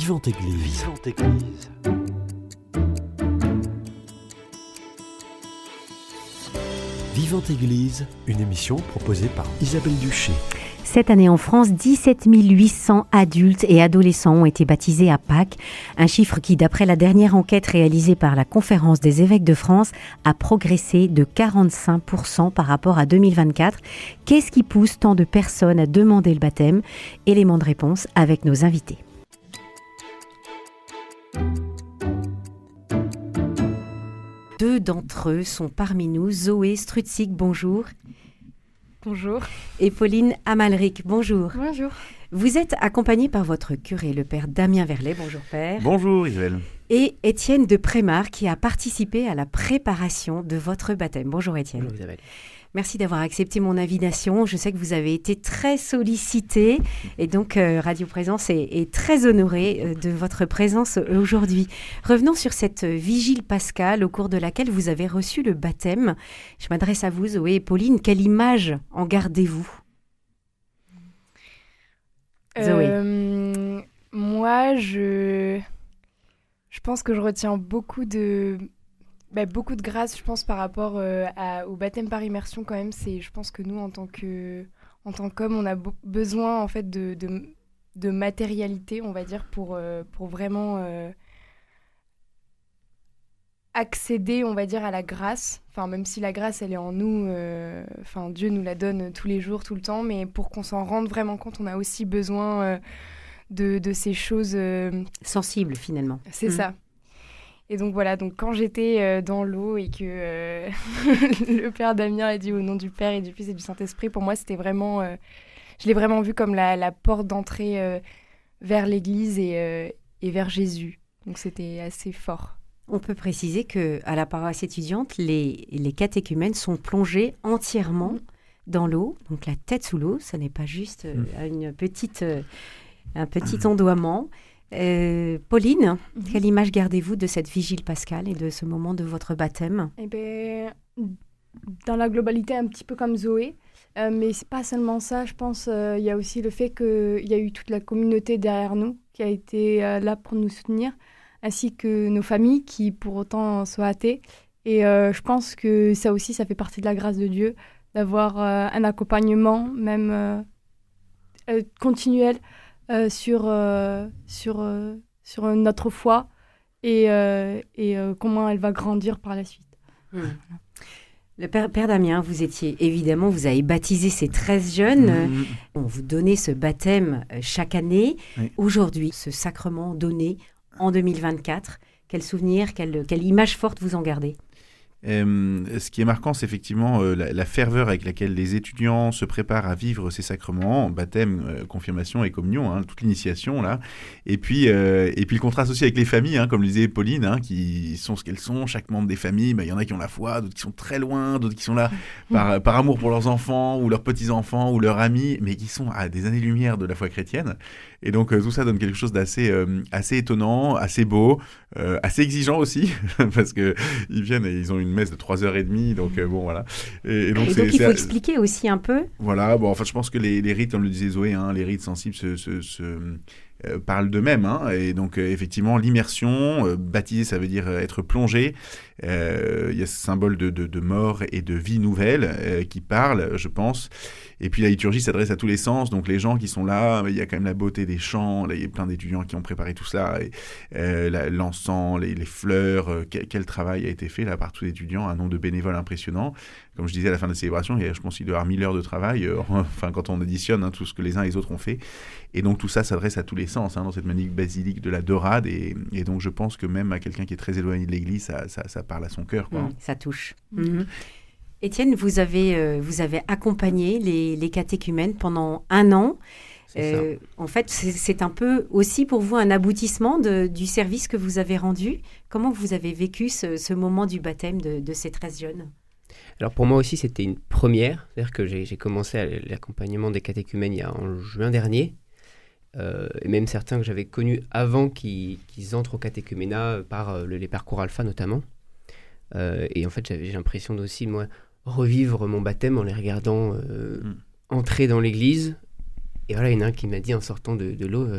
Vivante Église. Vivante Église. Vivante Église, une émission proposée par Isabelle Duché. Cette année en France, 17 800 adultes et adolescents ont été baptisés à Pâques, un chiffre qui, d'après la dernière enquête réalisée par la Conférence des évêques de France, a progressé de 45% par rapport à 2024. Qu'est-ce qui pousse tant de personnes à demander le baptême ? Élément de réponse avec nos invités. Deux d'entre eux sont parmi nous. Zoé Strutzig, bonjour. Bonjour. Et Pauline Amalric, bonjour. Bonjour. Vous êtes accompagnée par votre curé, le père Damien Verlet. Bonjour père. Bonjour Isabelle. Et Étienne de Prémar qui a participé à la préparation de votre baptême. Bonjour Étienne. Bonjour Isabelle. Merci d'avoir accepté mon invitation. Je sais que vous avez été très sollicité et donc Radio Présence est très honorée de votre présence aujourd'hui. Revenons sur cette vigile pascale au cours de laquelle vous avez reçu le baptême. Je m'adresse à vous Zoé et Pauline. Quelle image en gardez-vous ? Zoé. Moi, je pense que je retiens beaucoup de grâce, je pense, par rapport au baptême par immersion quand même. Je pense que nous, en tant qu'hommes, on a besoin en fait de matérialité, on va dire, pour vraiment accéder, on va dire, à la grâce. Enfin, même si la grâce, elle est en nous, Dieu nous la donne tous les jours, tout le temps, mais pour qu'on s'en rende vraiment compte, on a aussi besoin de ces choses sensibles, finalement. C'est ça. Et donc voilà, quand j'étais dans l'eau et que le père Damien a dit au nom du Père et du Fils et du Saint-Esprit, pour moi, c'était vraiment... je l'ai vraiment vu comme la porte d'entrée vers l'Église et vers Jésus. Donc c'était assez fort. On peut préciser qu'à la paroisse étudiante, les catéchumènes sont plongés entièrement dans l'eau, donc la tête sous l'eau. Ça n'est pas juste un petit ondoiement. Pauline, quelle image gardez-vous de cette vigile pascale et de ce moment de votre baptême ? Dans la globalité, un petit peu comme Zoé, mais c'est pas seulement ça. Je pense il y a aussi le fait qu'il y a eu toute la communauté derrière nous qui a été là pour nous soutenir, ainsi que nos familles qui pour autant sont athées. Et je pense que ça aussi, ça fait partie de la grâce de Dieu, d'avoir un accompagnement même continuel sur notre foi et comment elle va grandir par la suite. Le père Damien, vous avez baptisé ces 13 jeunes. On vous donnait ce baptême chaque année. Oui. Aujourd'hui, ce sacrement donné en 2024, quel souvenir, quelle image forte vous en gardez ? Ce qui est marquant, c'est effectivement la ferveur avec laquelle les étudiants se préparent à vivre ces sacrements, baptême, confirmation et communion, toute l'initiation là. Et puis le contraste aussi avec les familles, comme le disait Pauline, qui sont ce qu'elles sont. Chaque membre des familles, il y en a qui ont la foi, d'autres qui sont très loin, d'autres qui sont là par amour pour leurs enfants ou leurs petits-enfants ou leurs amis, mais qui sont à des années-lumière de la foi chrétienne. Et donc tout ça donne quelque chose d'assez assez étonnant, assez beau, assez exigeant aussi, parce qu'ils viennent et ils ont une messe de 3h30, donc bon voilà. Et donc il faut expliquer aussi un peu. Voilà, je pense que les rites, comme le disait Zoé, les rites sensibles parlent d'eux-mêmes, et donc effectivement l'immersion, baptiser ça veut dire être plongé, il y a ce symbole de mort et de vie nouvelle qui parle, je pense. Et puis la liturgie s'adresse à tous les sens, donc les gens qui sont là, il y a quand même la beauté des chants, là, il y a plein d'étudiants qui ont préparé tout cela, et, l'encens, les fleurs, quel travail a été fait là par tous les étudiants, un nombre de bénévoles impressionnant. Comme je disais à la fin de la célébration, je pense qu'il doit y avoir 1000 heures de travail, quand on additionne tout ce que les uns et les autres ont fait. Et donc tout ça s'adresse à tous les sens dans cette magnifique basilique de la Dorade, et donc je pense que même à quelqu'un qui est très éloigné de l'Église, ça parle à son cœur. Ça touche. Étienne, vous avez accompagné les catéchumènes pendant 1 an. En fait, c'est un peu aussi pour vous un aboutissement du service que vous avez rendu. Comment vous avez vécu ce moment du baptême de ces 13 jeunes ? Alors pour moi aussi, c'était une première. C'est-à-dire que j'ai commencé l'accompagnement des catéchumènes en juin dernier. Et même certains que j'avais connus avant qu'ils entrent au catéchuménat par les parcours alpha notamment. Et en fait, j'ai l'impression aussi, moi, revivre mon baptême en les regardant entrer dans l'église. Et voilà, il y en a un qui m'a dit en sortant de l'eau,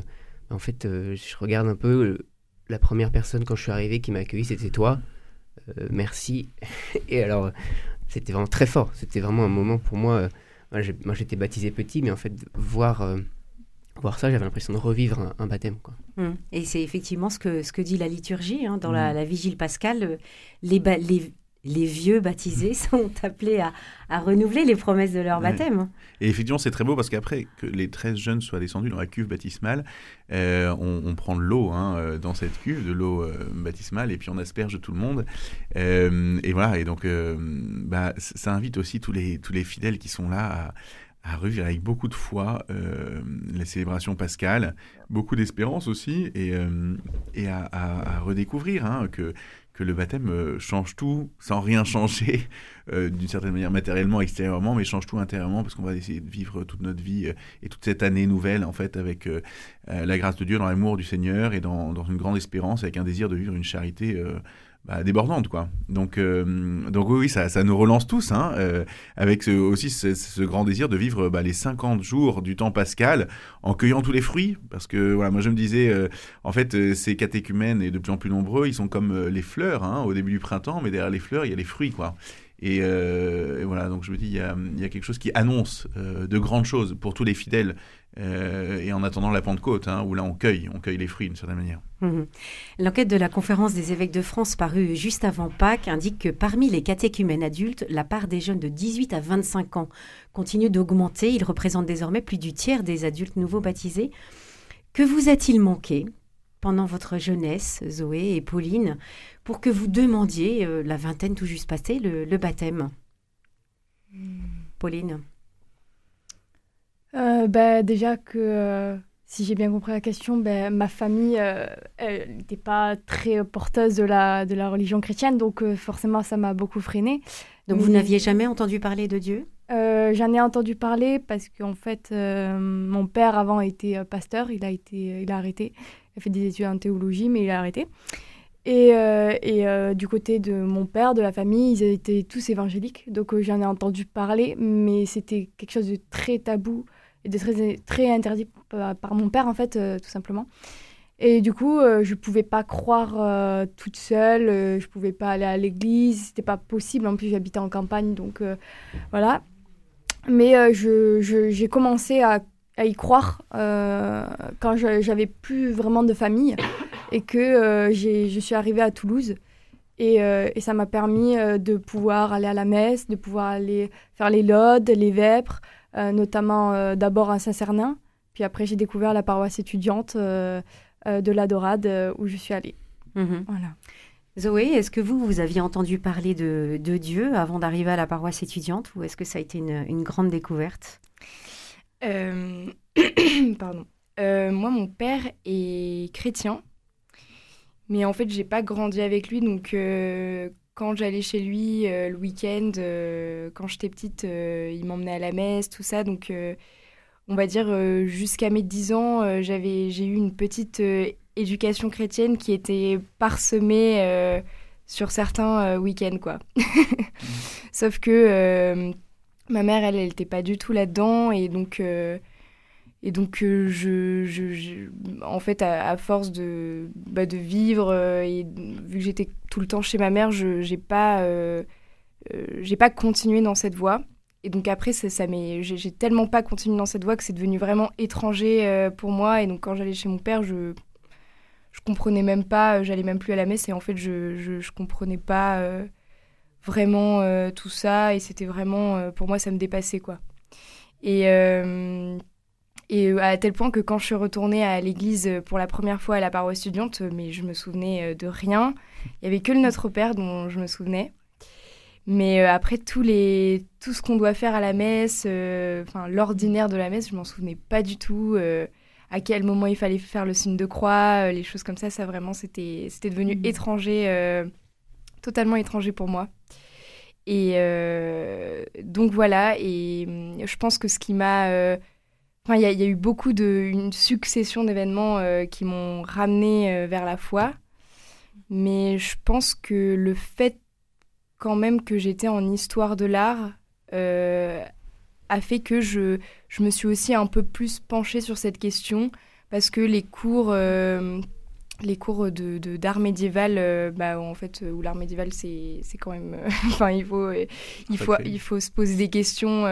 En fait, je regarde un peu la première personne quand je suis arrivé qui m'a accueilli, c'était toi. Merci. Et alors, c'était vraiment très fort. C'était vraiment un moment pour moi. Moi, j'étais baptisé petit, mais en fait, voir ça, j'avais l'impression de revivre un baptême, quoi. Et c'est effectivement ce que dit la liturgie, hein, dans la vigile pascale. Les vieux baptisés sont appelés à renouveler les promesses de leur baptême. Et effectivement, c'est très beau parce qu'après que les 13 jeunes soient descendus dans la cuve baptismale, on prend de l'eau dans cette cuve, de l'eau baptismale, et puis on asperge tout le monde. Et voilà, et donc ça invite aussi tous les fidèles qui sont là à revivre avec beaucoup de foi la célébration pascale, beaucoup d'espérance aussi, et à redécouvrir que le baptême change tout sans rien changer d'une certaine manière matériellement, extérieurement, mais change tout intérieurement parce qu'on va essayer de vivre toute notre vie et toute cette année nouvelle en fait avec la grâce de Dieu, dans l'amour du Seigneur et dans une grande espérance, avec un désir de vivre une charité débordante, quoi. Donc oui, ça nous relance tous, avec aussi ce grand désir de vivre les 50 jours du temps pascal en cueillant tous les fruits, parce que voilà, moi je me disais, en fait, ces catéchumènes, et de plus en plus nombreux, ils sont comme les fleurs, au début du printemps, mais derrière les fleurs, il y a les fruits, quoi. Et voilà, donc je me dis, il y a quelque chose qui annonce de grandes choses pour tous les fidèles, et en attendant la Pentecôte, où là on cueille les fruits d'une certaine manière. L'enquête de la Conférence des évêques de France parue juste avant Pâques indique que parmi les catéchumènes adultes, la part des jeunes de 18 à 25 ans continue d'augmenter. Ils représentent désormais plus du tiers des adultes nouveaux baptisés. Que vous a-t-il manqué pendant votre jeunesse, Zoé et Pauline, pour que vous demandiez, la vingtaine tout juste passée, le baptême? Pauline? Déjà que, si j'ai bien compris la question, ma famille n'était pas très porteuse de la religion chrétienne, donc forcément ça m'a beaucoup freinée. Donc vous n'aviez jamais entendu parler de Dieu? J'en ai entendu parler parce qu'en fait, mon père avant était pasteur, il a arrêté. Il a fait des études en théologie, mais il a arrêté. Et du côté de mon père, de la famille, ils étaient tous évangéliques. Donc j'en ai entendu parler, mais c'était quelque chose de très tabou et de très, très interdit par mon père, en fait, tout simplement. Et du coup, je ne pouvais pas croire toute seule, je ne pouvais pas aller à l'église, ce n'était pas possible. En plus, j'habitais en campagne, donc voilà. Mais j'ai commencé à y croire quand j'avais plus vraiment de famille et que je suis arrivée à Toulouse. Et ça m'a permis de pouvoir aller à la messe, de pouvoir aller faire les laudes, les vêpres, notamment d'abord à Saint-Cernin. Puis après, j'ai découvert la paroisse étudiante de la Dorade où je suis allée. Voilà. Zoé, est-ce que vous aviez entendu parler de Dieu avant d'arriver à la paroisse étudiante, ou est-ce que ça a été une grande découverte? Pardon. Moi, mon père est chrétien, mais en fait, j'ai pas grandi avec lui, donc quand j'allais chez lui le week-end, quand j'étais petite, il m'emmenait à la messe, tout ça, donc on va dire jusqu'à mes 10 ans, j'ai eu une petite éducation chrétienne qui était parsemée sur certains week-ends, quoi. Sauf que ma mère, elle n'était pas du tout là-dedans, et donc en fait, à force de vivre, et vu que j'étais tout le temps chez ma mère, j'ai pas continué dans cette voie. Et donc après, j'ai tellement pas continué dans cette voie que c'est devenu vraiment étranger pour moi. Et donc quand j'allais chez mon père, je comprenais même pas, j'allais même plus à la messe, et en fait, je comprenais pas vraiment tout ça, et c'était vraiment, pour moi, ça me dépassait, quoi. Et à tel point que quand je suis retournée à l'église pour la première fois à la paroisse étudiante, mais je me souvenais de rien. Il y avait que le Notre Père dont je me souvenais. Mais après, tout ce qu'on doit faire à la messe, l'ordinaire de la messe, je m'en souvenais pas du tout. À quel moment il fallait faire le signe de croix, les choses comme ça vraiment, c'était devenu étranger, totalement étranger pour moi. Et donc voilà, et je pense que ce qui m'a... il y a eu une succession d'événements qui m'ont ramenée vers la foi. Mais je pense que le fait quand même que j'étais en histoire de l'art a fait que je me suis aussi un peu plus penchée sur cette question, parce que les cours d'art médiéval, en fait, où l'art médiéval, c'est quand même... il faut se poser des questions.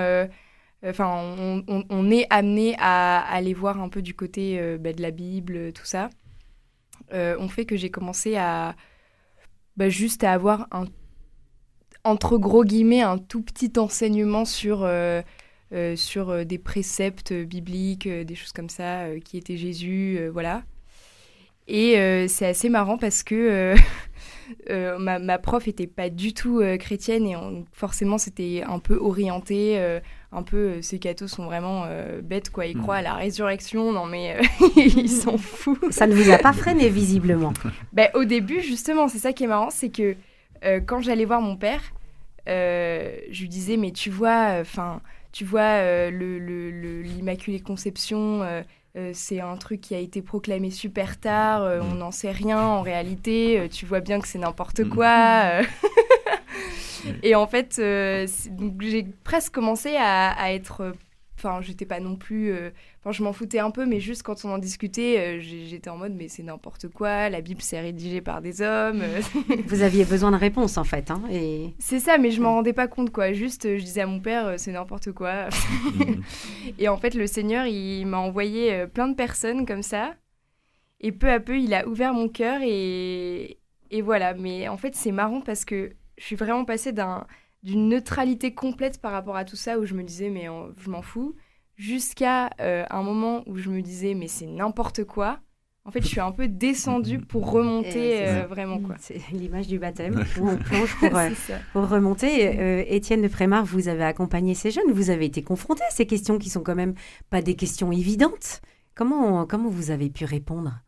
On est amené à aller voir un peu du côté de la Bible, tout ça. On fait que j'ai commencé à juste à avoir entre gros guillemets un tout petit enseignement sur des préceptes bibliques, des choses comme ça, qui étaient Jésus, voilà. Et c'est assez marrant parce que ma prof était pas du tout chrétienne et forcément c'était un peu orienté, ces cathos sont vraiment bêtes quoi, ils croient à la résurrection, non mais ils s'en foutent. Ça ne vous a pas freiné visiblement? Au début justement, c'est ça qui est marrant, c'est que quand j'allais voir mon père, je lui disais mais tu vois l'Immaculée Conception, c'est un truc qui a été proclamé super tard, on n'en sait rien en réalité, tu vois bien que c'est n'importe quoi. Et en fait, donc j'ai presque commencé à être... j'étais pas non plus... je m'en foutais un peu, mais juste quand on en discutait, j'étais en mode, mais c'est n'importe quoi, la Bible, c'est rédigé par des hommes. Vous aviez besoin de réponses, en fait. Hein, et... C'est ça, mais je m'en rendais pas compte, quoi. Juste, je disais à mon père, c'est n'importe quoi. Et en fait, le Seigneur, il m'a envoyé plein de personnes comme ça. Et peu à peu, il a ouvert mon cœur et voilà. Mais en fait, c'est marrant parce que je suis vraiment passée d'une neutralité complète par rapport à tout ça, où je me disais, mais je m'en fous, jusqu'à un moment où je me disais, mais c'est n'importe quoi. En fait, je suis un peu descendue pour remonter vraiment, quoi. C'est l'image du baptême, où on plonge pour remonter. Étienne de Frémard, vous avez accompagné ces jeunes, vous avez été confronté à ces questions qui sont quand même pas des questions évidentes. Comment vous avez pu répondre?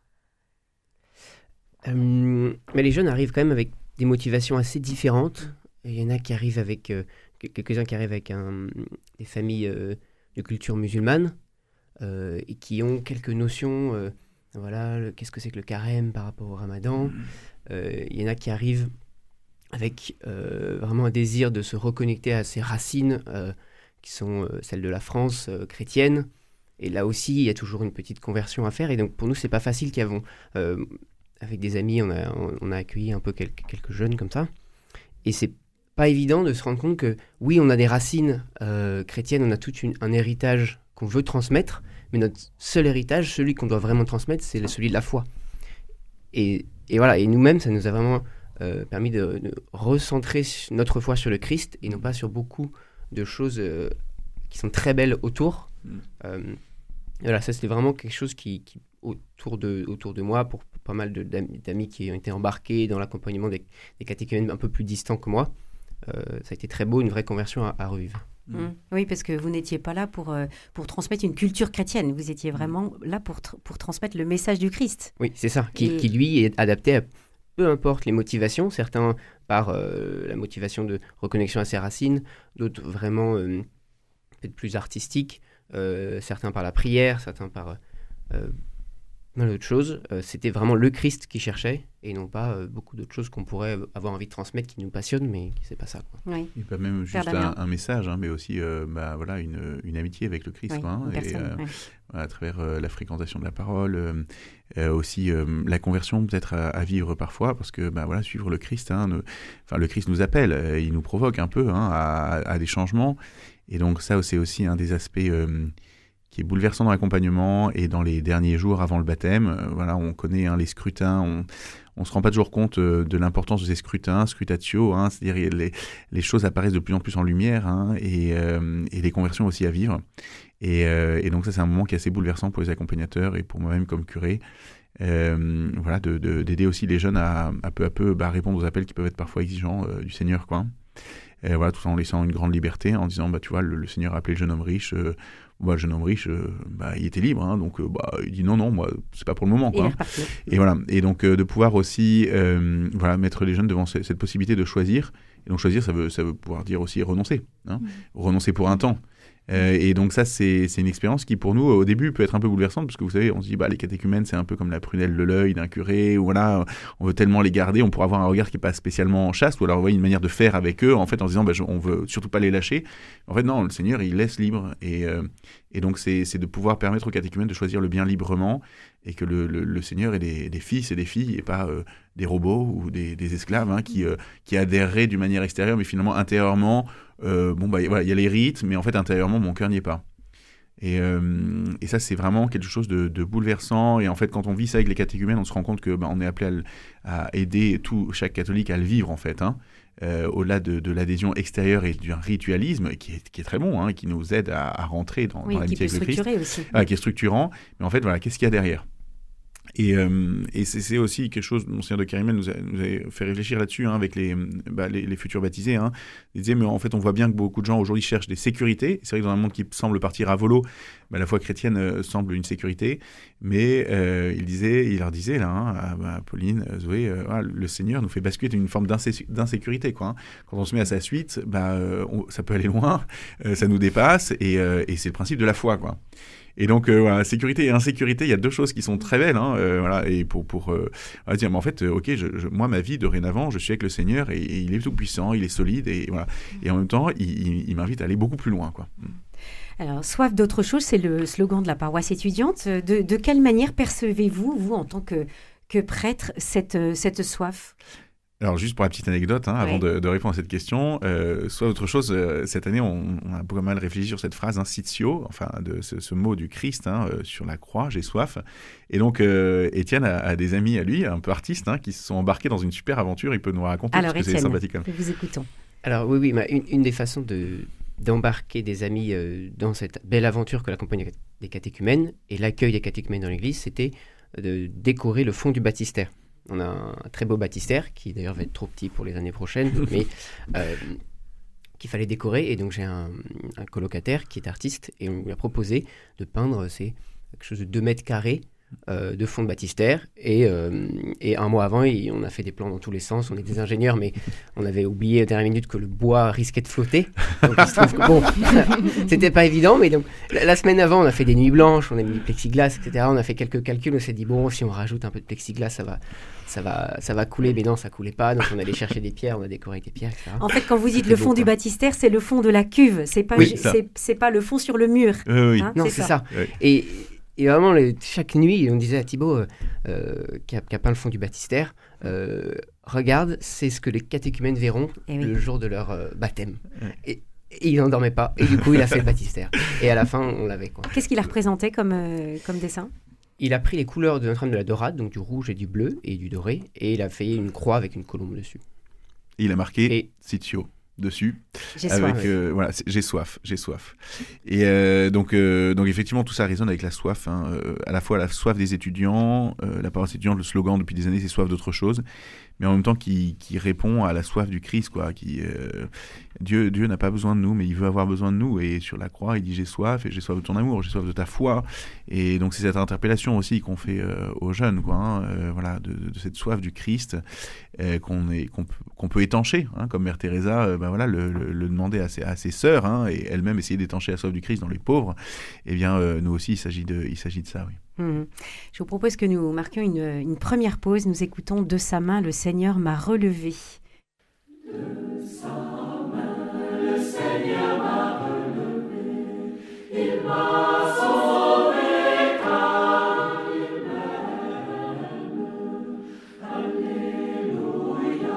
Mais les jeunes arrivent quand même avec des motivations assez différentes. Il y en a qui arrivent avec... quelques-uns qui arrivent avec des familles de culture musulmane et qui ont quelques notions... qu'est-ce que c'est que le carême par rapport au ramadan. Il y en a qui arrivent avec vraiment un désir de se reconnecter à ses racines qui sont celles de la France chrétienne. Et là aussi, il y a toujours une petite conversion à faire. Et donc, pour nous, c'est pas facile avec des amis, on a accueilli un peu quelques jeunes comme ça. Et c'est pas évident de se rendre compte que, oui, on a des racines chrétiennes, on a tout un héritage qu'on veut transmettre, mais notre seul héritage, celui qu'on doit vraiment transmettre, c'est celui de la foi. Et voilà, et nous-mêmes, ça nous a vraiment permis de recentrer notre foi sur le Christ et non pas sur beaucoup de choses qui sont très belles autour. Voilà, ça c'était vraiment quelque chose qui autour de moi, pour pas mal d'amis qui ont été embarqués dans l'accompagnement des catéchumènes un peu plus distants que moi. Ça a été très beau, une vraie conversion à revivre. Oui, parce que vous n'étiez pas là pour transmettre une culture chrétienne. Vous étiez vraiment là pour transmettre le message du Christ. Oui, c'est ça, qui lui est adapté à peu importe les motivations. Certains par la motivation de reconnexion à ses racines, d'autres vraiment peut-être plus artistiques, certains par la prière, certains par plein d'autres choses. C'était vraiment le Christ qui cherchait et non pas beaucoup d'autres choses qu'on pourrait avoir envie de transmettre qui nous passionnent, mais c'est pas ça, quoi. Oui. Et pas même juste un message, mais aussi une amitié avec le Christ, quoi, à travers la fréquentation de la parole, aussi la conversion peut-être à vivre parfois, parce que suivre le Christ, le Christ nous appelle, il nous provoque un peu à des changements, et donc ça c'est aussi un des aspects qui est bouleversant dans l'accompagnement et dans les derniers jours avant le baptême. On connaît les scrutins, on ne se rend pas toujours compte de l'importance de ces scrutins, scrutatio, c'est-à-dire les choses apparaissent de plus en plus en lumière, et les conversions aussi à vivre. Et donc ça, c'est un moment qui est assez bouleversant pour les accompagnateurs et pour moi-même comme curé, d'aider aussi les jeunes à peu à peu répondre aux appels qui peuvent être parfois exigeants du Seigneur, quoi. Tout en laissant une grande liberté, en disant, tu vois, le Seigneur a appelé le jeune homme riche, le jeune homme riche, il était libre, donc il dit non, moi, c'est pas pour le moment, quoi. Et voilà, et donc de pouvoir aussi mettre les jeunes devant cette possibilité de choisir. Et donc choisir, ça veut pouvoir dire aussi renoncer, renoncer pour un temps. Et donc ça, c'est une expérience qui, pour nous, au début, peut être un peu bouleversante, parce que vous savez, on se dit, les catéchumènes, c'est un peu comme la prunelle de l'œil d'un curé, ou on veut tellement les garder, on pourrait avoir un regard qui n'est pas spécialement chaste, ou alors une manière de faire avec eux, en fait, en se disant, on veut surtout pas les lâcher. En fait, non, le Seigneur, il laisse libre, et Et donc, c'est de pouvoir permettre aux catéchumènes de choisir le bien librement et que le Seigneur ait des fils et des filles et pas des robots ou des esclaves hein, qui adhéreraient d'une manière extérieure, mais finalement, intérieurement, voilà, il y a les rites, mais en fait, intérieurement, mon cœur n'y est pas. Et ça, c'est vraiment quelque chose de bouleversant. Et en fait, quand on vit ça avec les catéchumènes, on se rend compte que on est appelé à aider chaque catholique à le vivre, en fait. Hein. Au-delà de l'adhésion extérieure et du ritualisme, qui est très bon, hein, et qui nous aide à rentrer dans l'amitié avec le Christ. Aussi. Qui est structurant. Mais en fait, voilà, qu'est-ce qu'il y a derrière ? Et c'est aussi quelque chose, Monseigneur de Kerimel nous a fait réfléchir là-dessus hein, avec les futurs baptisés. Hein. Il disait, mais en fait, on voit bien que beaucoup de gens aujourd'hui cherchent des sécurités. C'est vrai que dans un monde qui semble partir à volo, la foi chrétienne semble une sécurité. Mais il leur disait, là, hein, à Pauline, Zoé, le Seigneur nous fait basculer une forme d'insécurité. Quoi, hein. Quand on se met à sa suite, ça peut aller loin, ça nous dépasse, et c'est le principe de la foi, quoi. Et donc, voilà, sécurité et insécurité, il y a deux choses qui sont très belles. Hein, voilà, et pour dire, mais en fait, moi, ma vie, dorénavant, je suis avec le Seigneur et il est tout puissant, il est solide. Et, voilà. Et en même temps, il m'invite à aller beaucoup plus loin. Quoi. Alors, soif d'autre chose, c'est le slogan de la paroisse étudiante. De quelle manière percevez-vous, vous, en tant que prêtre, cette soif ? Alors, juste pour la petite anecdote, hein, avant de répondre à cette question, soit autre chose, cette année, on a beaucoup mal réfléchi sur cette phrase, hein, sitio, enfin, de ce mot du Christ hein, sur la croix, j'ai soif. Et donc, Étienne a des amis à lui, un peu artistes, hein, qui se sont embarqués dans une super aventure. Il peut nous raconter, alors, parce que c'est sympathique. Nous vous écoutons. Alors, oui, une des façons d'embarquer des amis dans cette belle aventure que la Compagnie des catéchumènes et l'accueil des catéchumènes dans l'Église, c'était de décorer le fond du baptistère. On a un très beau baptistère qui d'ailleurs va être trop petit pour les années prochaines, mais qu'il fallait décorer. Et donc j'ai un colocataire qui est artiste et on lui a proposé de peindre quelque chose de 2 mètres carrés de fond de baptistère. Et un mois avant, on a fait des plans dans tous les sens. On est des ingénieurs, mais on avait oublié à la dernière minute que le bois risquait de flotter. Donc il se trouve que bon, c'était pas évident. Mais donc la semaine avant, on a fait des nuits blanches, on a mis du plexiglas, etc. On a fait quelques calculs. On s'est dit bon, si on rajoute un peu de plexiglas, ça va couler. Mais non, ça coulait pas. Donc on allait chercher des pierres, on a décoré avec des pierres, etc. En fait, quand vous dites le fond du baptistère, c'est le fond de la cuve. C'est pas, c'est pas le fond sur le mur. Oui. Hein, non, c'est ça. Oui. Et vraiment, chaque nuit, on disait à Thibaut, qui a peint le fond du baptistère, regarde, c'est ce que les catéchumènes verront le jour de leur baptême. Et il n'en dormait pas. Et du coup, il a fait le baptistère. Et à la fin, on l'avait. Quoi. Qu'est-ce qu'il a représenté comme dessin ? Il a pris les couleurs de Notre-Dame de la Dorade, donc du rouge et du bleu et du doré, et il a fait une croix avec une colombe dessus. Et il a marqué Sitio dessus. J'ai soif. Voilà, j'ai soif. Et donc effectivement, tout ça résonne avec la soif. Hein, à la fois la soif des étudiants, la paroisse étudiante, le slogan depuis des années, c'est soif d'autre chose, mais en même temps qui répond à la soif du Christ, quoi. Dieu n'a pas besoin de nous, mais il veut avoir besoin de nous. Et sur la croix, il dit j'ai soif, et j'ai soif de ton amour, j'ai soif de ta foi. Et donc c'est cette interpellation aussi qu'on fait aux jeunes, quoi. Hein, voilà, de cette soif du Christ qu'on peut étancher, hein, comme Mère Teresa, voilà, le demandait à ses sœurs, hein, et elle-même essayer d'étancher la soif du Christ dans les pauvres. Eh bien, nous aussi, il s'agit de ça, oui. Je vous propose que nous marquions une première pause. Nous écoutons De sa main, le Seigneur m'a relevé. De sa main, le Seigneur m'a relevé. Il m'a sauvé car il m'aime. Alléluia,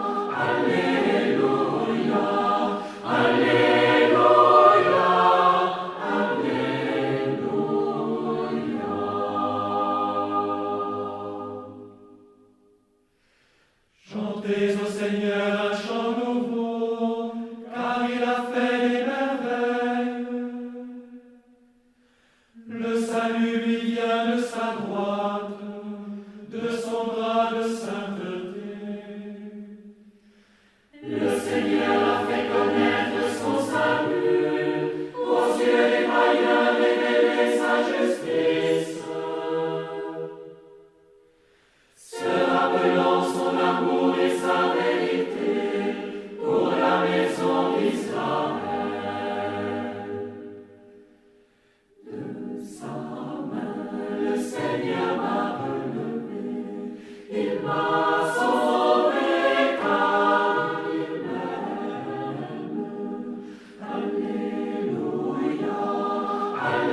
Alléluia, Alléluia, Alléluia. Chantez au Seigneur un chant nouveau, car il a fait des merveilles. Le salut lui vient de sa droite, de son bras de sainteté. Le Seigneur a fait connaître son salut, aux yeux des païens révéler sa justice. Se rappelant son amour et sa vérité pour la maison d'Israël. De sa main, le Seigneur m'a relevé, il m'a sauvé car il m'aime. Alléluia,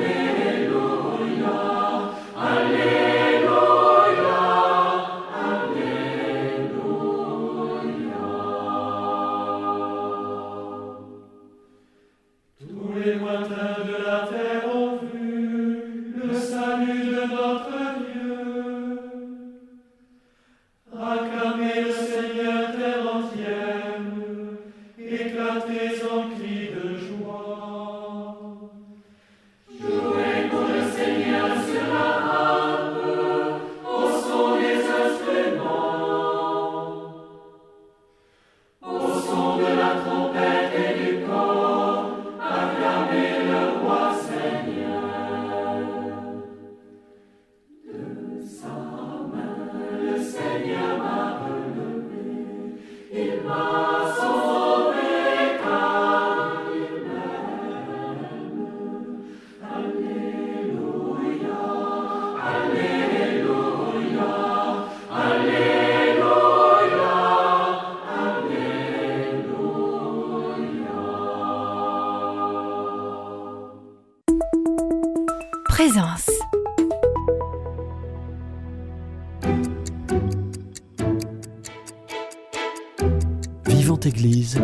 Vivante Église,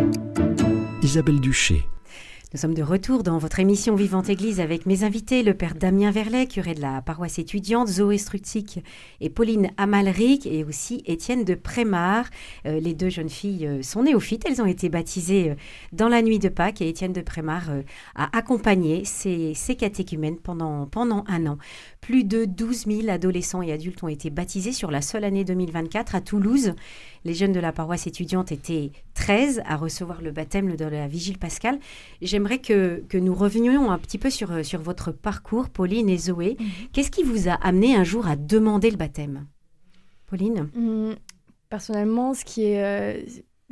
Isabelle Duché. Nous sommes de retour dans votre émission Vivante Église avec mes invités, le père Damien Verlet, curé de la paroisse étudiante, Zoé Structic et Pauline Amalric, et aussi Étienne de Prémar. Les deux jeunes filles sont néophytes, elles ont été baptisées dans la nuit de Pâques, et Étienne de Prémar a accompagné ces catéchumènes pendant un an. Plus de 12 000 adolescents et adultes ont été baptisés sur la seule année 2024 à Toulouse. Les jeunes de la paroisse étudiante étaient 13 à recevoir le baptême de la Vigile pascale. J'aimerais que nous revenions un petit peu sur votre parcours, Pauline et Zoé. Qu'est-ce qui vous a amené un jour à demander le baptême, Pauline? Personnellement, ce qui est...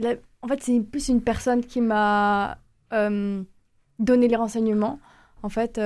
en fait, c'est plus une personne qui m'a donné les renseignements. En fait,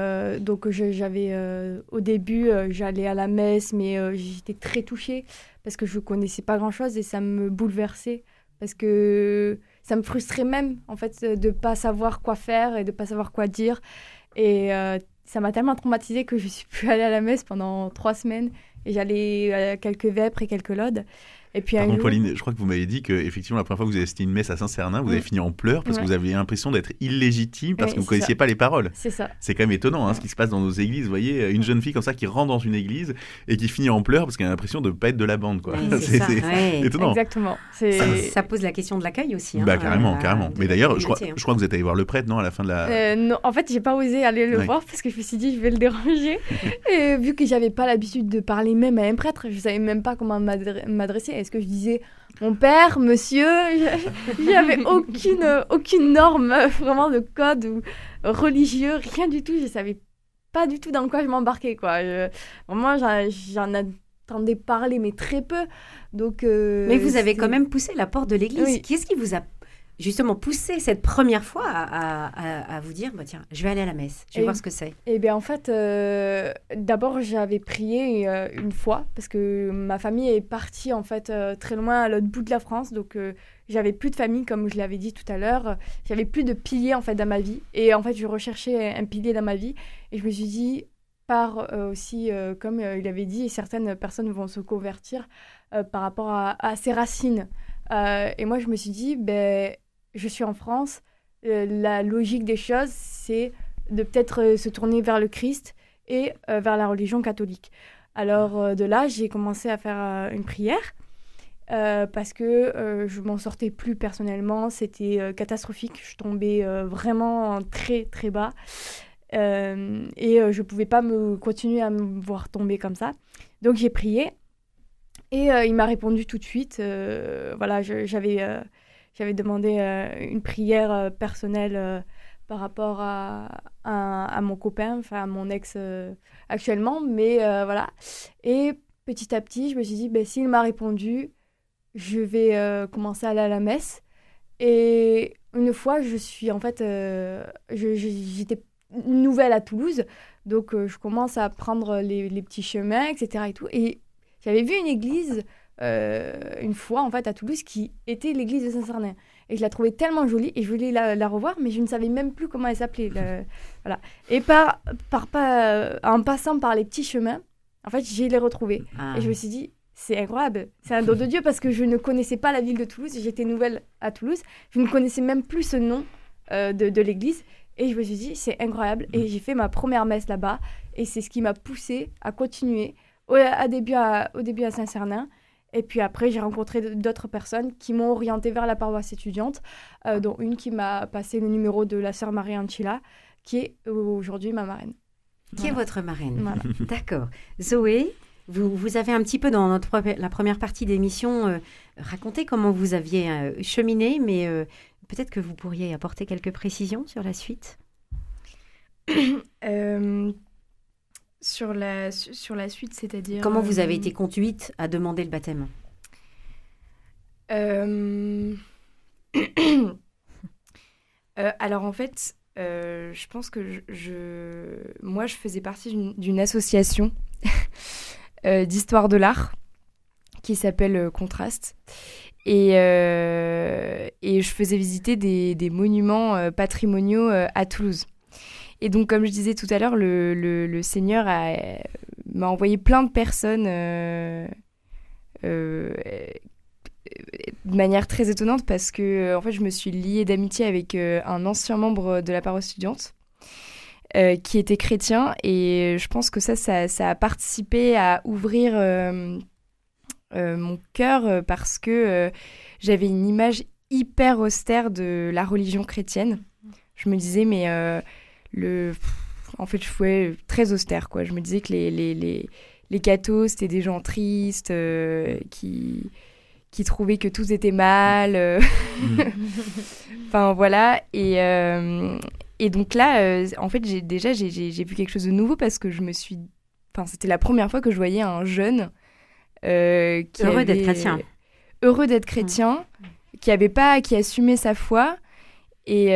donc j'avais au début, j'allais à la messe, mais j'étais très touchée parce que je connaissais pas grand-chose et ça me bouleversait parce que ça me frustrait même en fait de pas savoir quoi faire et de pas savoir quoi dire et ça m'a tellement traumatisée que je suis plus allée à la messe pendant 3 semaines et j'allais à quelques vêpres et quelques laudes. Et puis Pardon, jour... Pauline, je crois que vous m'avez dit que effectivement la première fois que vous avez assisté à une messe à Saint-Cernin, vous avez fini en pleurs parce que vous aviez l'impression d'être illégitime parce que vous ne connaissiez pas les paroles. C'est ça. C'est quand même étonnant ce qui se passe dans nos églises. Vous voyez, une jeune fille comme ça qui rentre dans une église et qui finit en pleurs parce qu'elle a l'impression de ne pas être de la bande. Quoi. Oui, c'est étonnant. Exactement. Ça pose la question de l'accueil aussi. Carrément. Mais d'ailleurs, je crois que vous êtes allé voir le prêtre, non, à la fin de la... Non, en fait, j'ai pas osé aller le voir parce que je me suis dit, je vais le déranger. Et vu que j'avais pas l'habitude de parler même à un prêtre, je savais même pas comment m'adresser. Est-ce que je disais mon père, monsieur, j'avais aucune norme vraiment de code ou religieux, rien du tout. Je savais pas du tout dans quoi je m'embarquais, quoi. Vraiment, j'en entendais parler, mais très peu. Donc, mais vous avez quand même poussé la porte de l'église. Oui. Qu'est-ce qui vous a justement poussé cette première fois à vous dire, tiens, je vais aller à la messe, je vais voir ce que c'est? Eh bien, en fait, d'abord, j'avais prié une fois parce que ma famille est partie, en fait, très loin à l'autre bout de la France. Donc, j'avais plus de famille, comme je l'avais dit tout à l'heure. J'avais plus de piliers, en fait, dans ma vie. Et, en fait, je recherchais un pilier dans ma vie. Et je me suis dit, aussi, comme il avait dit, certaines personnes vont se convertir par rapport à ses racines. Et moi, je me suis dit, je suis en France, la logique des choses, c'est de peut-être se tourner vers le Christ et vers la religion catholique. Alors de là, j'ai commencé à faire une prière parce que je m'en sortais plus personnellement, c'était catastrophique, je tombais vraiment très très bas et je pouvais pas continuer à me voir tomber comme ça. Donc j'ai prié et il m'a répondu tout de suite. Voilà, j'avais demandé une prière personnelle par rapport à mon copain, enfin à mon ex actuellement, mais voilà. Et petit à petit, je me suis dit, s'il m'a répondu, je vais commencer à aller à la messe. Et une fois, je suis en fait, j'étais nouvelle à Toulouse, donc je commence à prendre les petits chemins, etc. et tout. Et j'avais vu une église une fois en fait à Toulouse qui était l'église de Saint-Cernin et je la trouvais tellement jolie et je voulais la revoir mais je ne savais même plus comment elle s'appelait voilà. Et en passant par les petits chemins en fait je l'ai retrouvée et je me suis dit c'est incroyable, c'est un don de Dieu parce que je ne connaissais pas la ville de Toulouse, j'étais nouvelle à Toulouse, je ne connaissais même plus ce nom de l'église et je me suis dit c'est incroyable et j'ai fait ma première messe là-bas et c'est ce qui m'a poussée à continuer au début à Saint-Cernin. Et puis après, j'ai rencontré d'autres personnes qui m'ont orientée vers la paroisse étudiante, dont une qui m'a passé le numéro de la sœur Marie Anchila, qui est aujourd'hui ma marraine. Qui est votre marraine. Voilà. D'accord. Zoé, vous avez un petit peu dans la première partie d'émission raconté comment vous aviez cheminé, mais peut-être que vous pourriez apporter quelques précisions sur la suite. Sur la suite, c'est-à-dire... Comment vous avez été conduite à demander le baptême? Alors en fait, je pense que moi, je faisais partie d'une association d'histoire de l'art qui s'appelle Contraste. Et je faisais visiter des monuments patrimoniaux à Toulouse. Et donc, comme je disais tout à l'heure, le Seigneur m'a envoyé plein de personnes de manière très étonnante parce que en fait, je me suis liée d'amitié avec un ancien membre de la paroisse étudiante qui était chrétien et je pense que ça a participé à ouvrir mon cœur parce que j'avais une image hyper austère de la religion chrétienne. Je me disais, mais en fait, je trouvais très austère, quoi. Je me disais que les cathos, c'était des gens tristes qui trouvaient que tout était mal. Enfin, voilà. Et donc là, en fait, j'ai vu quelque chose de nouveau parce que c'était la première fois que je voyais un jeune heureux d'être chrétien. Heureux d'être chrétien, qui assumait sa foi et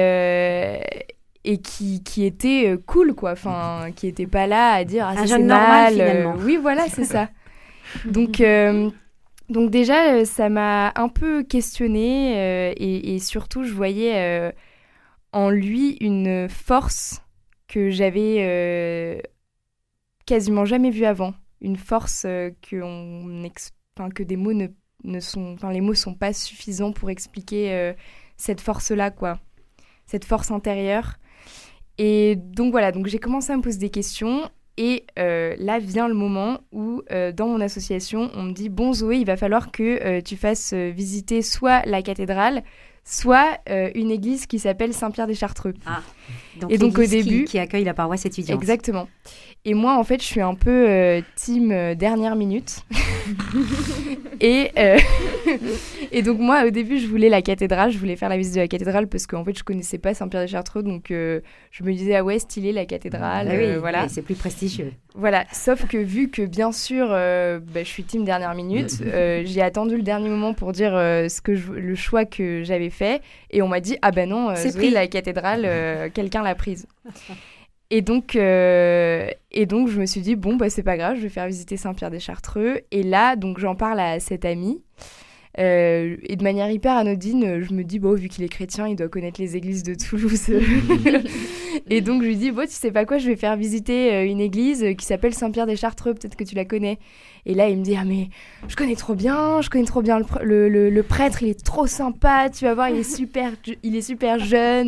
qui était cool, quoi. Enfin, qui était pas là à dire un ça jeune c'est normal, mal. finalement. Oui, voilà, c'est ça. Donc déjà, ça m'a un peu questionnée et surtout, je voyais en lui une force que j'avais quasiment jamais vue avant. Une force que des mots ne sont... Enfin, les mots sont pas suffisants pour expliquer cette force-là, quoi. Cette force intérieure. Et donc voilà, donc j'ai commencé à me poser des questions. Et là vient le moment où, dans mon association, on me dit « Bon Zoé, il va falloir que tu fasses visiter soit la cathédrale, soit une église qui s'appelle Saint-Pierre des Chartreux. » Et donc au début... Qui accueille la paroisse étudiante. Exactement. Et moi, en fait, je suis un peu team dernière minute. Et donc moi, au début, je voulais la cathédrale, je voulais faire la visite de la cathédrale parce qu'en fait, je connaissais pas Saint-Pierre-des-Chartreux, donc je me disais, ah ouais, stylé la cathédrale, voilà. Oui, c'est plus prestigieux. Voilà, sauf que vu que, bien sûr, je suis team dernière minute, j'ai attendu le dernier moment pour dire le choix que j'avais fait, et on m'a dit, ah ben non, Zoé, la cathédrale, quelqu'un l'a prise. Et donc, je me suis dit, bon, c'est pas grave, je vais faire visiter Saint-Pierre-des-Chartreux. Et là, donc, j'en parle à cet ami. Et de manière hyper anodine, je me dis, vu qu'il est chrétien, il doit connaître les églises de Toulouse. Et donc, je lui dis, tu sais pas quoi, je vais faire visiter une église qui s'appelle Saint-Pierre-des-Chartreux, peut-être que tu la connais. Et là, il me dit, ah mais je connais trop bien le prêtre, il est trop sympa, tu vas voir, il est super jeune.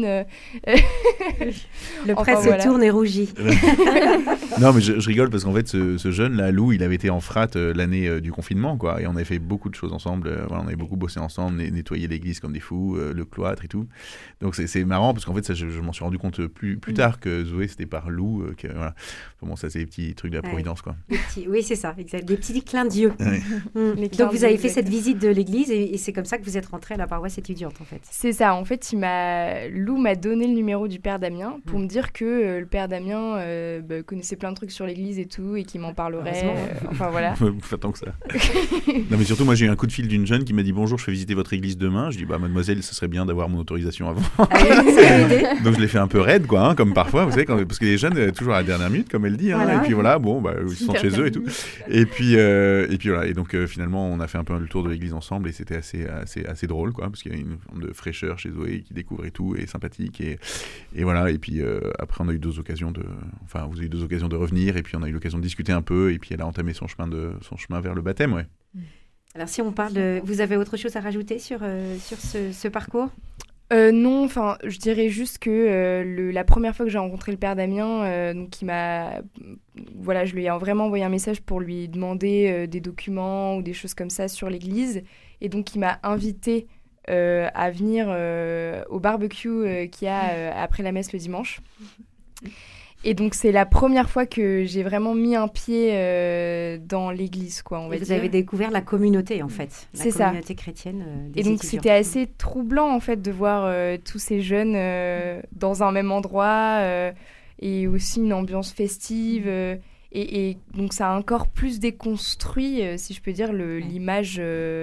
Le prêtre se tourne et rougit. Non, mais je rigole parce qu'en fait, ce jeune-là, Lou, il avait été en frat l'année du confinement, quoi, et on avait fait beaucoup de choses ensemble. On avait beaucoup bossé ensemble, nettoyé l'église comme des fous, le cloître et tout. Donc c'est marrant parce qu'en fait, ça, je m'en suis rendu compte plus tard que Zoé, c'était par Lou. Voilà. Bon, ça, c'est les petits trucs de la Providence, quoi. Oui, c'est ça, exact. Des petits clins d'yeux. Ouais. Donc vous avez fait cette visite de l'église et c'est comme ça que vous êtes rentré à la paroisse étudiante, en fait. C'est ça. En fait, Lou m'a donné le numéro du père Damien pour me dire que le père Damien connaissait plein de trucs sur l'église et tout et qu'il m'en parlerait. Enfin voilà. Pas tant que ça. Non, mais surtout, moi, j'ai eu un coup de fil d'une jeune qui m'a dit bonjour, je fais visiter votre église demain. Je dis mademoiselle, ce serait bien d'avoir mon autorisation avant. Donc je l'ai fait un peu raide, quoi, hein, comme parfois, vous savez, parce que les jeunes toujours à la dernière minute, comme elle dit, hein, voilà. Et puis voilà, ils sont chez eux et tout. Et puis voilà. Et donc finalement, on a fait un peu le tour de l'église ensemble et c'était assez drôle, quoi, parce qu'il y a une forme de fraîcheur chez Zoé qui découvre et tout, et sympathique et voilà. Et puis après, on a eu deux occasions vous avez eu deux occasions de revenir et puis on a eu l'occasion de discuter un peu et puis elle a entamé son chemin vers le baptême, ouais. Alors si on parle vous avez autre chose à rajouter sur ce parcours ? Non, enfin, je dirais juste que la première fois que j'ai rencontré le père Damien, donc je lui ai vraiment envoyé un message pour lui demander des documents ou des choses comme ça sur l'église, et donc il m'a invité à venir au barbecue qu'il y a après la messe le dimanche. Et donc, c'est la première fois que j'ai vraiment mis un pied dans l'église, quoi, on va dire. Vous avez découvert la communauté, en fait. C'est ça. La communauté chrétienne des Et donc, étudiants. c'était assez troublant, en fait, de voir tous ces jeunes dans un même endroit et aussi une ambiance festive. Et donc, ça a encore plus déconstruit, si je peux dire, l'image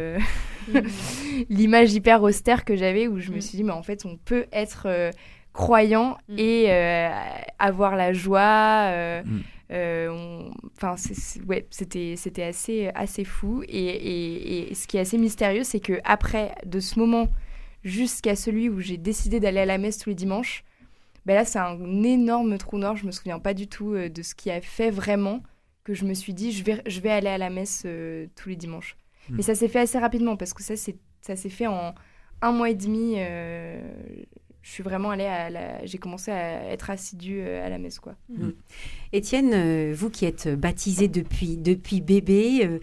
l'image hyper austère que j'avais, où je me suis dit, mais en fait, on peut être... croyant et avoir la joie. C'était assez fou. Et ce qui est assez mystérieux, c'est que après, de ce moment jusqu'à celui où j'ai décidé d'aller à la messe tous les dimanches, là, c'est un énorme trou noir. Je me souviens pas du tout de ce qui a fait vraiment que je me suis dit, je vais aller à la messe tous les dimanches. Mais ça s'est fait assez rapidement parce que ça s'est fait en 1 mois et demi. Je suis vraiment allée j'ai commencé à être assidue à la messe, quoi. Étienne, vous qui êtes baptisé depuis bébé,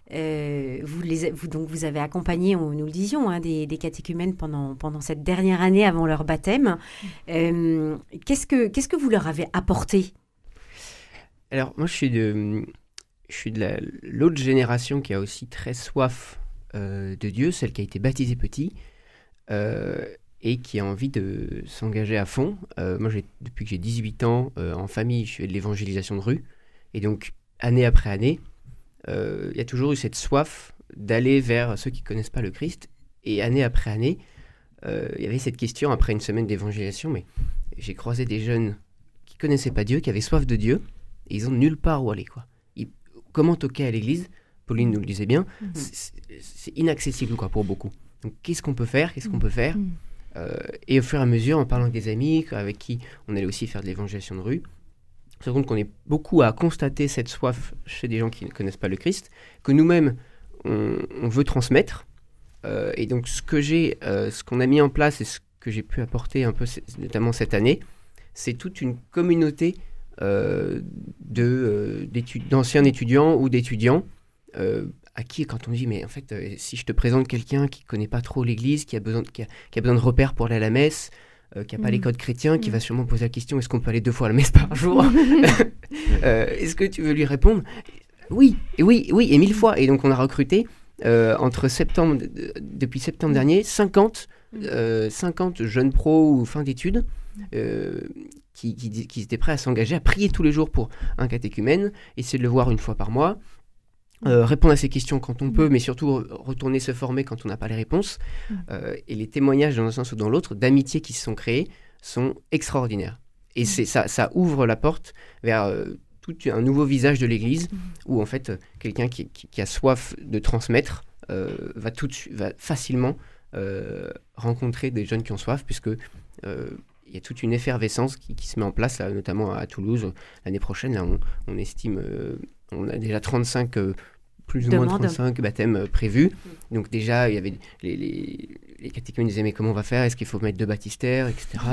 vous avez accompagné, nous le disions, des catéchumènes pendant cette dernière année avant leur baptême. Qu'est-ce que vous leur avez apporté ? Alors, moi, je suis de l'autre génération qui a aussi très soif de Dieu, celle qui a été baptisée petit. Et qui a envie de s'engager à fond. Moi, depuis que j'ai 18 ans, en famille, je fais de l'évangélisation de rue. Et donc, année après année, il y a toujours eu cette soif d'aller vers ceux qui ne connaissent pas le Christ. Et année après année, il y avait cette question, après une semaine d'évangélisation, mais j'ai croisé des jeunes qui ne connaissaient pas Dieu, qui avaient soif de Dieu, et ils n'ont nulle part où aller, quoi. Comment toquer à l'église ? Pauline nous le disait bien, c'est inaccessible, quoi, pour beaucoup. Donc, qu'est-ce qu'on peut faire ? Et au fur et à mesure, en parlant avec des amis avec qui on allait aussi faire de l'évangélisation de rue, on se rend compte qu'on est beaucoup à constater cette soif chez des gens qui ne connaissent pas le Christ, que nous-mêmes, on veut transmettre. Et donc, ce qu'on a mis en place et ce que j'ai pu apporter un peu, notamment cette année, c'est toute une communauté d'anciens étudiants ou d'étudiants à qui, quand on dit, mais en fait, si je te présente quelqu'un qui ne connaît pas trop l'Église, qui a besoin de repères pour aller à la messe, qui n'a pas les codes chrétiens, qui va sûrement poser la question, est-ce qu'on peut aller 2 fois à la messe par jour ? Est-ce que tu veux lui répondre ? Oui, et 1000 fois. Et donc, on a recruté, depuis septembre dernier, 50 jeunes pros ou fin d'études qui étaient prêts à s'engager, à prier tous les jours pour un catéchumène, essayer de le voir 1 fois par mois, répondre à ces questions quand on peut, mais surtout retourner se former quand on n'a pas les réponses. Et les témoignages, dans un sens ou dans l'autre, d'amitiés qui se sont créés sont extraordinaires. Et ça ouvre la porte vers tout un nouveau visage de l'Église, où en fait, quelqu'un qui a soif de transmettre va facilement rencontrer des jeunes qui ont soif, puisque il y a toute une effervescence qui se met en place, là, notamment à Toulouse. L'année prochaine, là, on estime... on a déjà 35, plus ou moins 35 baptêmes prévus. Donc déjà, il y avait les catéchumènes disaient, mais comment on va faire ? Est-ce qu'il faut mettre 2 baptistères, etc.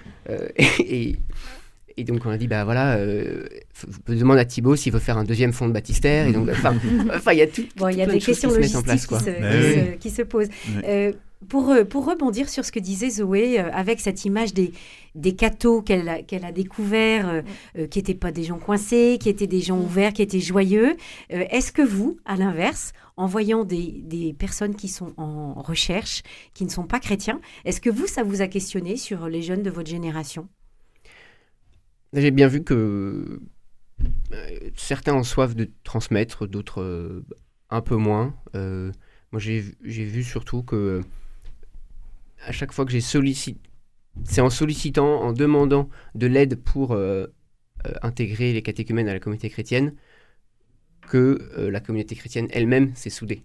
Et donc on a dit, bah voilà, faut demander à Thibaut s'il veut faire un 2e fond de baptistère. Et donc, il y a tout. Bon, il y a des questions logistiques qui se posent. Ouais. Pour rebondir sur ce que disait Zoé, avec cette image des cathos qu'elle a découvert, qui n'étaient pas des gens coincés, qui étaient des gens ouverts, qui étaient joyeux, est-ce que vous, à l'inverse, en voyant des personnes qui sont en recherche, qui ne sont pas chrétiens, est-ce que ça vous a questionné sur les jeunes de votre génération ? J'ai bien vu que certains ont soif de transmettre, d'autres un peu moins. Moi, j'ai vu surtout que à chaque fois que c'est en sollicitant, en demandant de l'aide pour intégrer les catéchumènes à la communauté chrétienne que la communauté chrétienne elle-même s'est soudée.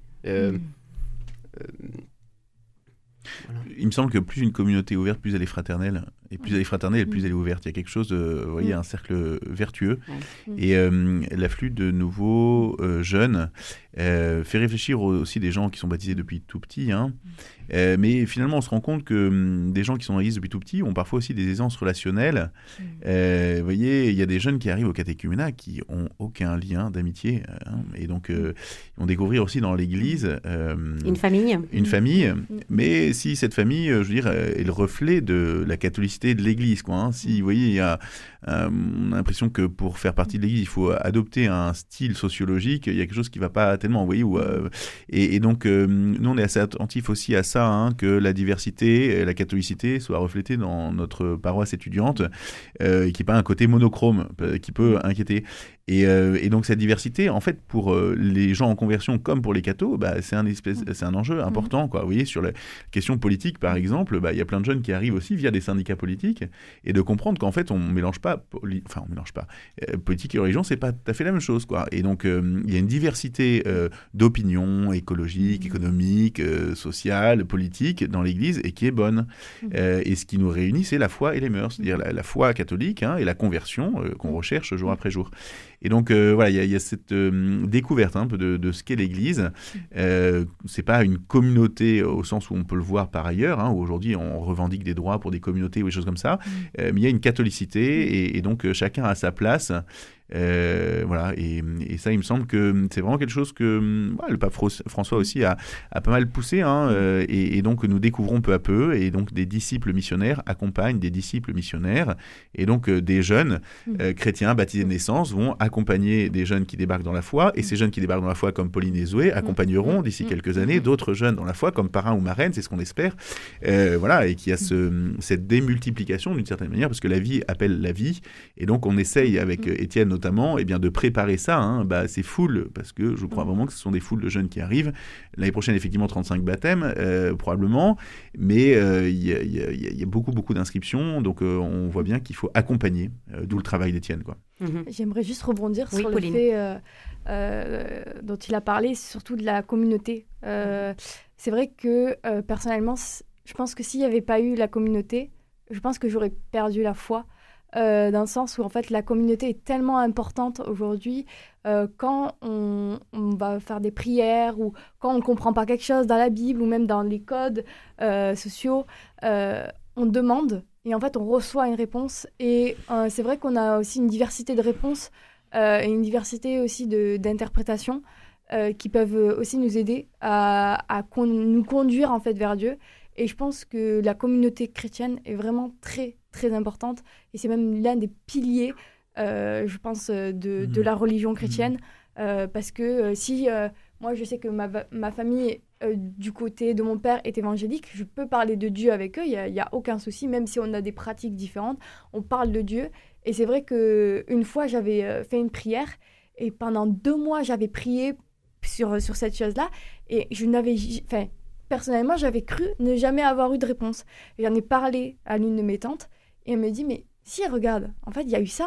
Voilà. Il me semble que plus une communauté est ouverte, plus elle est fraternelle. Et plus elle est fraternelle, plus elle est ouverte. Il y a quelque chose de, vous voyez, un cercle vertueux. Et l'afflux de nouveaux jeunes fait réfléchir aussi des gens qui sont baptisés depuis tout petit. Mais finalement, on se rend compte que des gens qui sont dans l'église depuis tout petit ont parfois aussi des aisances relationnelles. Vous voyez, il y a des jeunes qui arrivent au catéchuménat qui n'ont aucun lien d'amitié. Et donc, ils vont découvrir aussi dans l'église... une famille. Une famille. Mais si cette famille, je veux dire, est le reflet de la catholicité de l'église, quoi. Si, vous voyez, on a l'impression que pour faire partie de l'église, il faut adopter un style sociologique. Il y a quelque chose qui ne va pas tellement, vous voyez. Et donc, nous, on est assez attentifs aussi à ça, que la diversité, la catholicité soit reflétée dans notre paroisse étudiante, qui n'est pas un côté monochrome, qui peut inquiéter. Et donc cette diversité, en fait, pour les gens en conversion comme pour les cathos, c'est un enjeu important, quoi. Vous voyez, sur la question questions politiques, par exemple, il y a plein de jeunes qui arrivent aussi via des syndicats politiques, et de comprendre qu'en fait, on mélange pas. Politique et religion, c'est pas tout à fait la même chose, quoi. Et donc, il y a une diversité d'opinions écologiques, économiques, sociales, politiques dans l'Église, et qui est bonne. Et ce qui nous réunit, c'est la foi et les mœurs, c'est-à-dire la foi catholique et la conversion qu'on recherche jour après jour. Et donc, voilà, il y a cette découverte un peu de ce qu'est l'Église. C'est pas une communauté au sens où on peut le voir par ailleurs, où aujourd'hui on revendique des droits pour des communautés ou des choses comme ça, mais il y a une catholicité et donc chacun a sa place. Voilà, et ça, il me semble que c'est vraiment quelque chose que le pape François aussi a pas mal poussé, et donc nous découvrons peu à peu, et donc des disciples missionnaires accompagnent des disciples missionnaires, et donc des jeunes chrétiens baptisés de naissance vont accompagner des jeunes qui débarquent dans la foi, et ces jeunes qui débarquent dans la foi comme Pauline et Zoé accompagneront d'ici quelques années d'autres jeunes dans la foi comme parrains ou marraines, c'est ce qu'on espère, voilà, et qu'il y a cette démultiplication d'une certaine manière, parce que la vie appelle la vie, et donc on essaye avec Étienne notamment, de préparer ça, ces foules, parce que je crois vraiment que ce sont des foules de jeunes qui arrivent. L'année prochaine, effectivement, 35 baptêmes, probablement, mais il y a beaucoup d'inscriptions, donc on voit bien qu'il faut accompagner, d'où le travail d'Étienne, quoi. J'aimerais juste rebondir sur Pauline. le fait dont il a parlé, surtout de la communauté. C'est vrai que, personnellement, je pense que s'il n'y avait pas eu la communauté, je pense que j'aurais perdu la foi. Dans le sens où en fait la communauté est tellement importante aujourd'hui, quand on va faire des prières ou quand on ne comprend pas quelque chose dans la Bible ou même dans les codes sociaux, on demande et en fait on reçoit une réponse, et c'est vrai qu'on a aussi une diversité de réponses et une diversité aussi d'interprétations qui peuvent aussi nous aider à nous conduire en fait vers Dieu. Et je pense que la communauté chrétienne est vraiment très, très importante. Et c'est même l'un des piliers, je pense, de la religion chrétienne. Parce que moi, je sais que ma famille, du côté de mon père, est évangélique. Je peux parler de Dieu avec eux. Il n'y a aucun souci. Même si on a des pratiques différentes, on parle de Dieu. Et c'est vrai qu'une fois, j'avais fait une prière. Et pendant 2 mois, j'avais prié sur cette chose-là. Et je n'avais... Personnellement, j'avais cru ne jamais avoir eu de réponse. Et j'en ai parlé à l'une de mes tantes et elle me dit, mais si, regarde, en fait, il y a eu ça.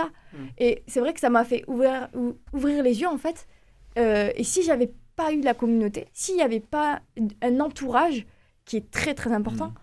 Et c'est vrai que ça m'a fait ouvrir les yeux, en fait. Et si j'avais pas eu la communauté, s'il n'y avait pas un entourage qui est très, très important,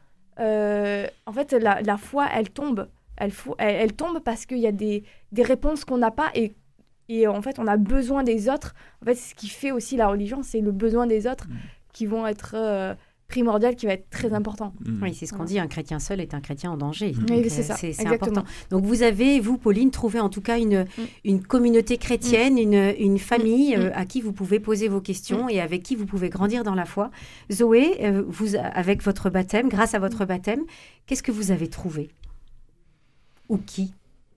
en fait, la foi, elle tombe. Elle tombe parce qu'il y a des réponses qu'on n'a pas, et en fait, on a besoin des autres. En fait, ce qui fait aussi la religion, c'est le besoin des autres qui vont être primordial, qui va être très important. Oui, c'est ce qu'on dit, un chrétien seul est un chrétien en danger. Oui, c'est ça. C'est important. Donc vous avez, vous, Pauline, trouvé en tout cas une communauté chrétienne, une famille à qui vous pouvez poser vos questions et avec qui vous pouvez grandir dans la foi. Zoé, vous, avec votre baptême, grâce à votre baptême, qu'est-ce que vous avez trouvé? Ou qui?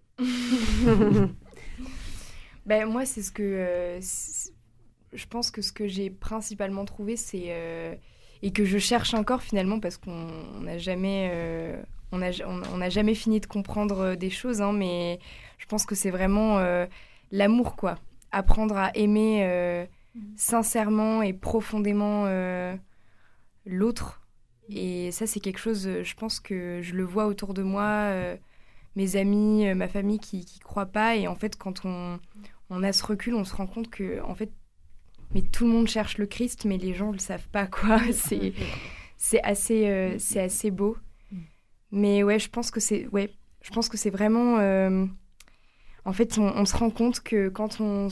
Moi, c'est ce que... je pense que ce que j'ai principalement trouvé, c'est... et que je cherche encore finalement, parce qu'on n'a jamais... on n'a jamais fini de comprendre des choses, mais je pense que c'est vraiment l'amour, quoi. Apprendre à aimer sincèrement et profondément l'autre. Et ça, c'est quelque chose, je pense que je le vois autour de moi, mes amis, ma famille qui croient pas. Et en fait, quand on a ce recul, on se rend compte que, en fait, mais tout le monde cherche le Christ, mais les gens le savent pas, quoi. C'est assez beau. Mais ouais, je pense que c'est vraiment... en fait, on se rend compte que quand on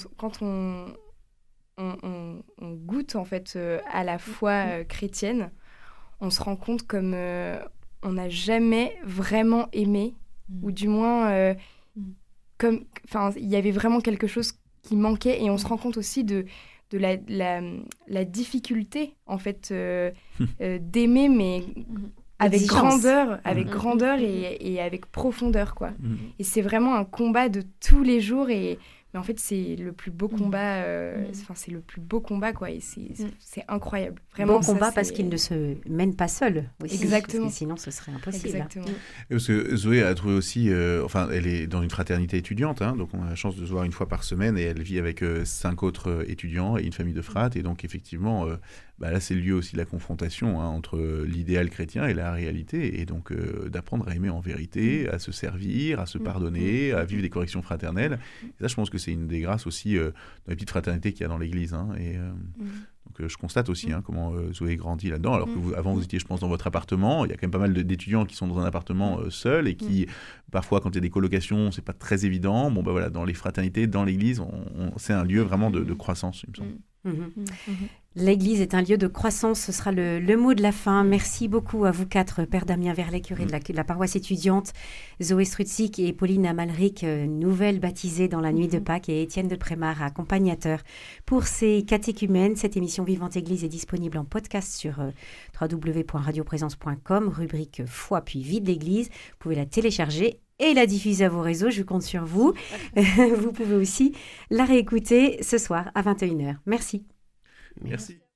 goûte en fait à la foi chrétienne, on se rend compte comme on n'a jamais vraiment aimé, ou du moins il y avait vraiment quelque chose qui manquait, et on se rend compte aussi de la difficulté en fait d'aimer, mais avec grandeur, et avec profondeur, quoi. Et c'est vraiment un combat de tous les jours, Mais en fait, c'est le plus beau combat. C'est le plus beau combat, quoi. Et c'est incroyable. Vraiment, beau combat parce qu'il ne se mène pas seul aussi. Exactement. Parce que sinon, ce serait impossible. Exactement. Parce que Zoé a trouvé aussi... elle est dans une fraternité étudiante, hein, donc on a la chance de se voir une fois par semaine et elle vit avec 5 autres étudiants et une famille de frates. Et donc, effectivement, là, c'est le lieu aussi de la confrontation entre l'idéal chrétien et la réalité. Et donc, d'apprendre à aimer en vérité, à se servir, à se pardonner, à vivre des corrections fraternelles. Et ça, je pense que c'est une des grâces aussi dans les petites fraternités qu'il y a dans l'Église. Hein, donc, je constate aussi comment Zoé grandit là-dedans. Alors que avant, vous étiez, je pense, dans votre appartement. Il y a quand même pas mal d'étudiants qui sont dans un appartement seul et qui, parfois, quand il y a des colocations, c'est pas très évident. Bon, voilà, dans les fraternités, dans l'Église, c'est un lieu vraiment de croissance, il me semble. L'Église est un lieu de croissance, ce sera le mot de la fin. Merci beaucoup à vous quatre, Père Damien Verlet, curé de la paroisse étudiante, Zoé Strutzik et Pauline Amalric, nouvelle baptisée dans la nuit de Pâques, et Étienne de Prémar, accompagnateur pour ces catéchumènes. Cette émission Vivante Église est disponible en podcast sur www.radioprésence.com, rubrique Foi puis vie de l'Église. Vous pouvez la télécharger et la diffuser à vos réseaux, je compte sur vous. Vous pouvez aussi la réécouter ce soir à 21h. Merci. Merci.